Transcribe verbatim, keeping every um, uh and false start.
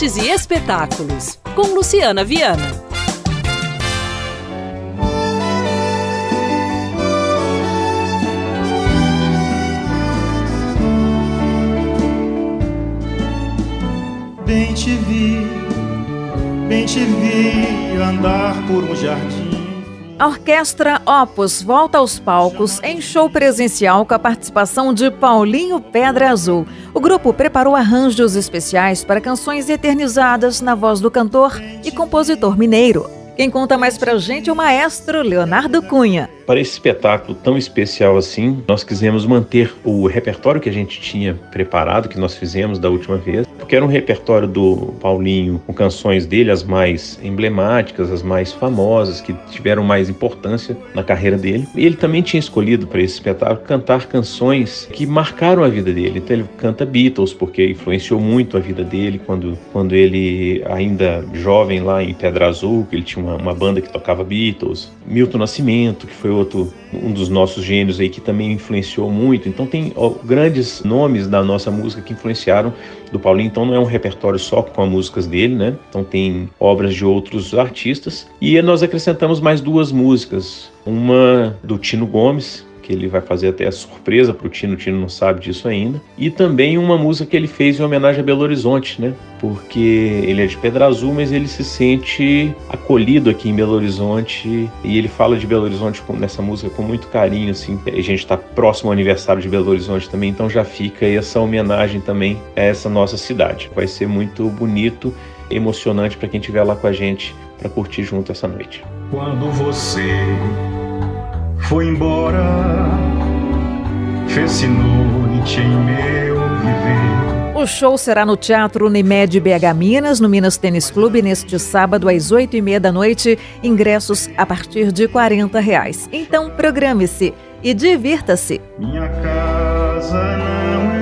Artes e Espetáculos, com Luciana Viana. Bem te vi, bem te vi andar por um jardim. A Orquestra Opus volta aos palcos em show presencial com a participação de Paulinho Pedra Azul. O grupo preparou arranjos especiais para canções eternizadas na voz do cantor e compositor mineiro. Quem conta mais pra gente é o maestro Leonardo Cunha. Para esse espetáculo tão especial assim, nós quisemos manter o repertório que a gente tinha preparado, que nós fizemos da última vez, porque era um repertório do Paulinho com canções dele, as mais emblemáticas, as mais famosas, que tiveram mais importância na carreira dele. E ele também tinha escolhido para esse espetáculo cantar canções que marcaram a vida dele. Então ele canta Beatles, porque influenciou muito a vida dele quando, quando ele, ainda jovem lá em Pedra Azul, que ele tinha uma, uma banda que tocava Beatles. Milton Nascimento, que foi outro, um dos nossos gênios aí, que também influenciou muito. Então tem ó, grandes nomes da nossa música que influenciaram do Paulinho. Então não é um repertório só com as músicas dele, né? Então tem obras de outros artistas. E nós acrescentamos mais duas músicas. Uma do Tino Gomes, que ele vai fazer até a surpresa para o Tino, o Tino não sabe disso ainda. E também uma música que ele fez em homenagem a Belo Horizonte, né? Porque ele é de Pedra Azul, mas ele se sente acolhido aqui em Belo Horizonte. E ele fala de Belo Horizonte nessa música com muito carinho, assim. A gente está próximo ao aniversário de Belo Horizonte também, então já fica aí essa homenagem também a essa nossa cidade. Vai ser muito bonito, emocionante para quem estiver lá com a gente para curtir junto essa noite. Quando você foi embora, fez-se noite em meu viver. O show será no Teatro Unimed B H Minas, no Minas Tênis Clube, neste sábado às oito e meia da noite. Ingressos a partir de quarenta reais. Então programe-se e divirta-se. Minha casa não é